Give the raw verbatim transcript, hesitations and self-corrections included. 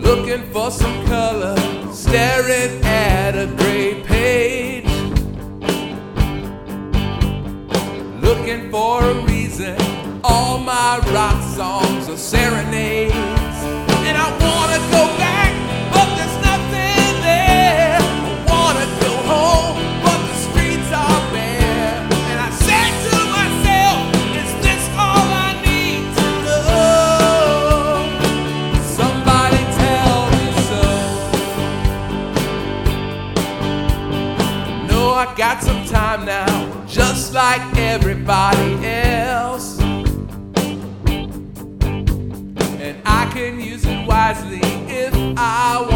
looking for some color, staring at a gray page, looking for a reason. All my rock songs are serenades, and I wanna go back, but there's nothing there. I wanna go home, but the streets are bare. And I said to myself, is this all I need to know? Somebody tell me so. No, I got some time now, just like everybody else, and I can use it wisely if I